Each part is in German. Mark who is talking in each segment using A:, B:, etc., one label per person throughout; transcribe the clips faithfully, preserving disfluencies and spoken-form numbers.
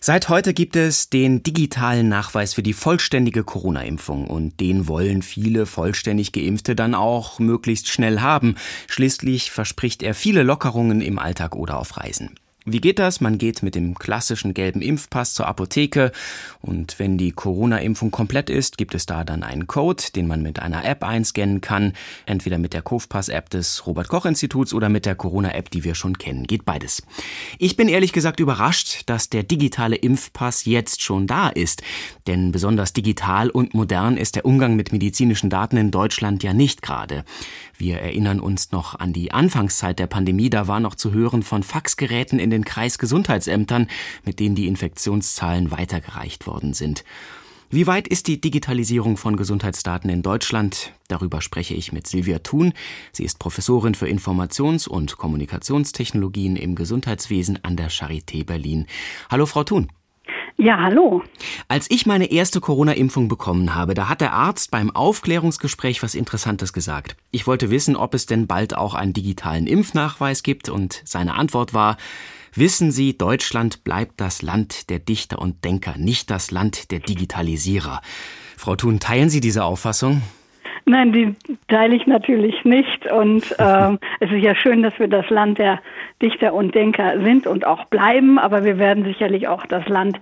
A: Seit heute gibt es den digitalen Nachweis für die vollständige Corona-Impfung und den wollen viele vollständig Geimpfte dann auch möglichst schnell haben. Schließlich verspricht er viele Lockerungen im Alltag oder auf Reisen. Wie geht das? Man geht mit dem klassischen gelben Impfpass zur Apotheke und wenn die Corona-Impfung komplett ist, gibt es da dann einen Code, den man mit einer App einscannen kann, entweder mit der Covpass-App des Robert-Koch-Instituts oder mit der Corona-App, die wir schon kennen. Geht beides. Ich bin ehrlich gesagt überrascht, dass der digitale Impfpass jetzt schon da ist, denn besonders digital und modern ist der Umgang mit medizinischen Daten in Deutschland ja nicht gerade. Wir erinnern uns noch an die Anfangszeit der Pandemie, da war noch zu hören von Faxgeräten in den Kreisgesundheitsämtern, mit denen die Infektionszahlen weitergereicht worden sind. Wie weit ist die Digitalisierung von Gesundheitsdaten in Deutschland? Darüber spreche ich mit Silvia Thun. Sie ist Professorin für Informations- und Kommunikationstechnologien im Gesundheitswesen an der Charité Berlin. Hallo, Frau Thun.
B: Ja, hallo.
A: Als ich meine erste Corona-Impfung bekommen habe, da hat der Arzt beim Aufklärungsgespräch was Interessantes gesagt. Ich wollte wissen, ob es denn bald auch einen digitalen Impfnachweis gibt und seine Antwort war: Wissen Sie, Deutschland bleibt das Land der Dichter und Denker, nicht das Land der Digitalisierer. Frau Thun, teilen Sie diese Auffassung?
B: Nein, die teile ich natürlich nicht und äh, es ist ja schön, dass wir das Land der Dichter und Denker sind und auch bleiben, aber wir werden sicherlich auch das Land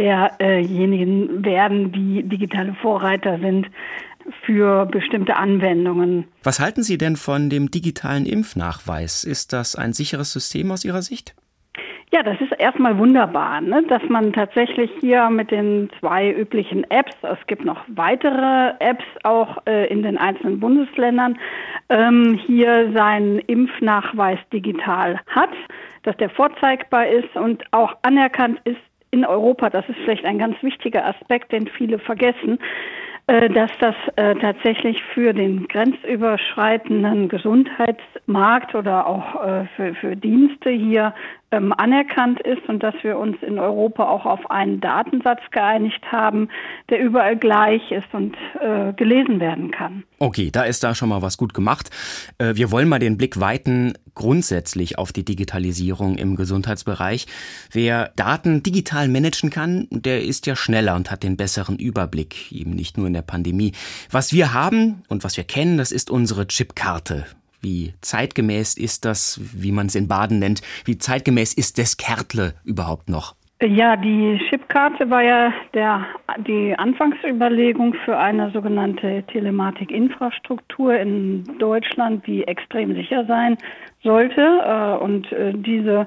B: derjenigen werden, die digitale Vorreiter sind für bestimmte Anwendungen.
A: Was halten Sie denn von dem digitalen Impfnachweis? Ist das ein sicheres System aus Ihrer Sicht?
B: Ja, das ist erstmal wunderbar, ne? Dass man tatsächlich hier mit den zwei üblichen Apps, es gibt noch weitere Apps auch äh, in den einzelnen Bundesländern, ähm, hier seinen Impfnachweis digital hat, dass der vorzeigbar ist und auch anerkannt ist in Europa. Das ist vielleicht ein ganz wichtiger Aspekt, den viele vergessen, äh, dass das äh, tatsächlich für den grenzüberschreitenden Gesundheitsmarkt oder auch äh, für, für Dienste hier ähm, anerkannt ist und dass wir uns in Europa auch auf einen Datensatz geeinigt haben, der überall gleich ist und äh, gelesen werden kann.
A: Okay, da ist da schon mal was gut gemacht. Äh, wir wollen mal den Blick weiten grundsätzlich auf die Digitalisierung im Gesundheitsbereich. Wer Daten digital managen kann, der ist ja schneller und hat den besseren Überblick, eben nicht nur in der Pandemie. Was wir haben und was wir kennen, das ist unsere Chipkarte. Wie zeitgemäß ist das, wie man es in Baden nennt, wie zeitgemäß ist das Kärtle überhaupt noch?
B: Ja, die Chipkarte war ja der, die Anfangsüberlegung für eine sogenannte Telematikinfrastruktur in Deutschland, die extrem sicher sein sollte. Und diese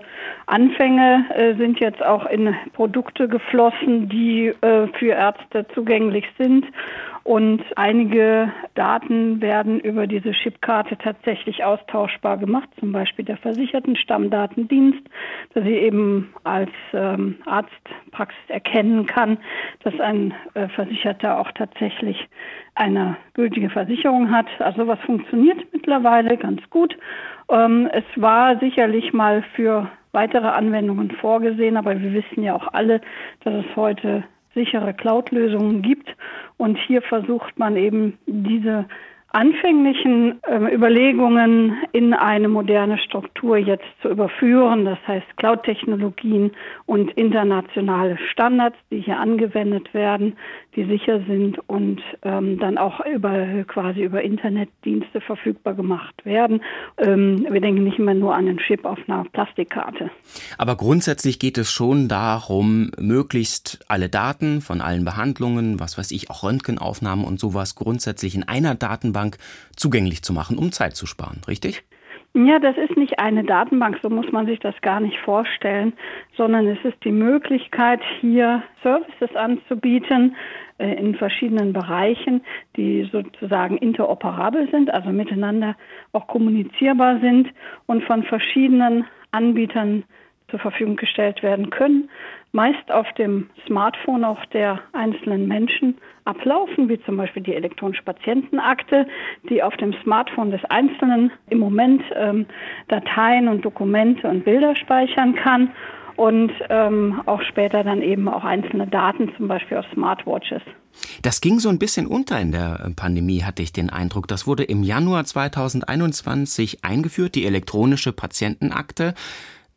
B: Anfänge sind jetzt auch in Produkte geflossen, die für Ärzte zugänglich sind. Und einige Daten werden über diese Chipkarte tatsächlich austauschbar gemacht, zum Beispiel der Versichertenstammdatendienst, dass sie eben als ähm, Arztpraxis erkennen kann, dass ein äh, Versicherter auch tatsächlich eine gültige Versicherung hat. Also was funktioniert mittlerweile ganz gut. Ähm, es war sicherlich mal für weitere Anwendungen vorgesehen, aber wir wissen ja auch alle, dass es heute sichere Cloud-Lösungen gibt. Und hier versucht man eben diese anfänglichen äh, Überlegungen in eine moderne Struktur jetzt zu überführen. Das heißt Cloud-Technologien und internationale Standards, die hier angewendet werden, die sicher sind und ähm, dann auch über quasi über Internetdienste verfügbar gemacht werden. Ähm, wir denken nicht immer nur an einen Chip auf einer Plastikkarte.
A: Aber grundsätzlich geht es schon darum, möglichst alle Daten von allen Behandlungen, was weiß ich, auch Röntgenaufnahmen und sowas grundsätzlich in einer Datenbank zugänglich zu machen, um Zeit zu sparen, richtig?
B: Ja, das ist nicht eine Datenbank, so muss man sich das gar nicht vorstellen, sondern es ist die Möglichkeit, hier Services anzubieten äh, in verschiedenen Bereichen, die sozusagen interoperabel sind, also miteinander auch kommunizierbar sind und von verschiedenen Anbietern zur Verfügung gestellt werden können, meist auf dem Smartphone auch der einzelnen Menschen ablaufen, wie zum Beispiel die elektronische Patientenakte, die auf dem Smartphone des Einzelnen im Moment ähm, Dateien und Dokumente und Bilder speichern kann und ähm, auch später dann eben auch einzelne Daten, zum Beispiel auf Smartwatches.
A: Das ging so ein bisschen unter in der Pandemie, hatte ich den Eindruck. Das wurde im Januar zweitausendeinundzwanzig eingeführt, die elektronische Patientenakte.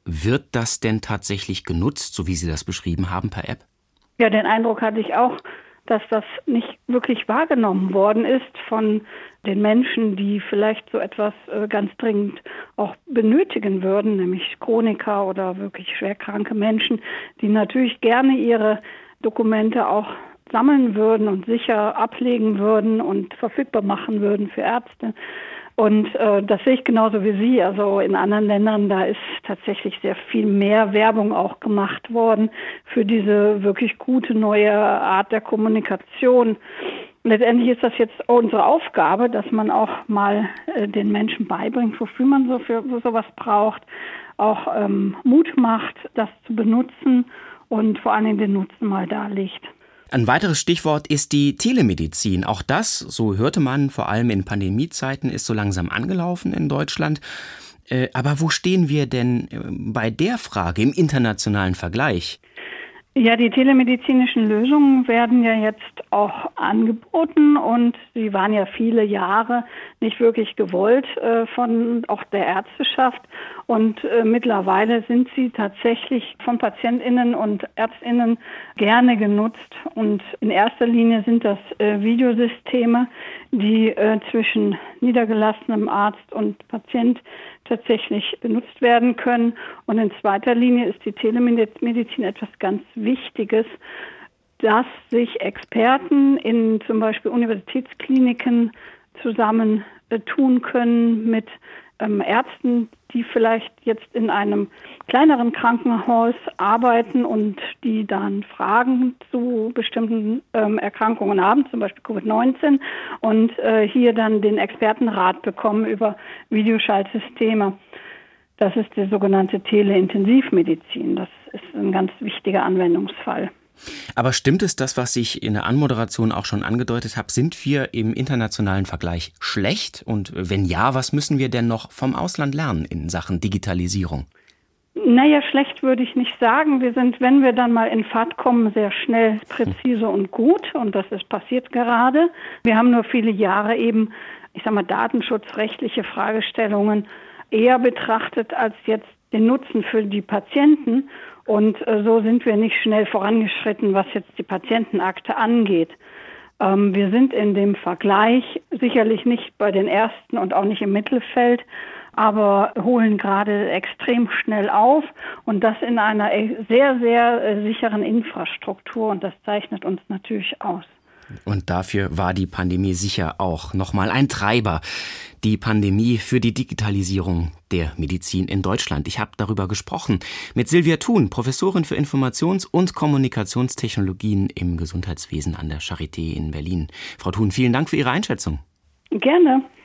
A: Wird das denn tatsächlich genutzt, so wie Sie das beschrieben haben, per App?
B: Ja, den Eindruck hatte ich auch, dass das nicht wirklich wahrgenommen worden ist von den Menschen, die vielleicht so etwas äh, ganz dringend auch benötigen würden, nämlich Chroniker oder wirklich schwerkranke Menschen, die natürlich gerne ihre Dokumente auch sammeln würden und sicher ablegen würden und verfügbar machen würden für Ärzte. Und äh, das sehe ich genauso wie Sie. Also in anderen Ländern, da ist tatsächlich sehr viel mehr Werbung auch gemacht worden für diese wirklich gute neue Art der Kommunikation. Letztendlich ist das jetzt unsere Aufgabe, dass man auch mal äh, den Menschen beibringt, wofür man so für so sowas braucht, auch ähm, Mut macht, das zu benutzen und vor allem den Nutzen mal darlegt.
A: Ein weiteres Stichwort ist die Telemedizin. Auch das, so hörte man, vor allem in Pandemiezeiten, ist so langsam angelaufen in Deutschland. Äh, aber wo stehen wir denn bei der Frage im internationalen Vergleich?
B: Ja, die telemedizinischen Lösungen werden ja jetzt auch angeboten und sie waren ja viele Jahre nicht wirklich gewollt äh, von auch der Ärzteschaft und äh, mittlerweile sind sie tatsächlich von PatientInnen und ÄrztInnen gerne genutzt und in erster Linie sind das äh, Videosysteme, die äh, zwischen niedergelassenem Arzt und Patient tatsächlich benutzt werden können. Und in zweiter Linie ist die Telemedizin etwas ganz Wichtiges, dass sich Experten in zum Beispiel Universitätskliniken zusammen äh, tun können mit ähm, Ärzten, die vielleicht jetzt in einem kleineren Krankenhaus arbeiten und die dann Fragen zu bestimmten ähm, Erkrankungen haben, zum Beispiel Covid neunzehn, und äh, hier dann den Expertenrat bekommen über Videoschaltsysteme. Das ist die sogenannte Teleintensivmedizin. Das ist ein ganz wichtiger Anwendungsfall.
A: Aber stimmt es, das, was ich in der Anmoderation auch schon angedeutet habe, sind wir im internationalen Vergleich schlecht? Und wenn ja, was müssen wir denn noch vom Ausland lernen in Sachen Digitalisierung?
B: Naja, schlecht würde ich nicht sagen. Wir sind, wenn wir dann mal in Fahrt kommen, sehr schnell, präzise und gut. Und das ist passiert gerade. Wir haben nur viele Jahre eben, ich sag mal, datenschutzrechtliche Fragestellungen eher betrachtet als jetzt den Nutzen für die Patienten. Und äh, so sind wir nicht schnell vorangeschritten, was jetzt die Patientenakte angeht. Ähm, wir sind in dem Vergleich sicherlich nicht bei den Ersten und auch nicht im Mittelfeld, aber holen gerade extrem schnell auf und das in einer sehr, sehr äh, sicheren Infrastruktur. Und das zeichnet uns natürlich aus.
A: Und dafür war die Pandemie sicher auch nochmal ein Treiber. Die Pandemie für die Digitalisierung der Medizin in Deutschland. Ich habe darüber gesprochen mit Silvia Thun, Professorin für Informations- und Kommunikationstechnologien im Gesundheitswesen an der Charité in Berlin. Frau Thun, vielen Dank für Ihre Einschätzung.
B: Gerne.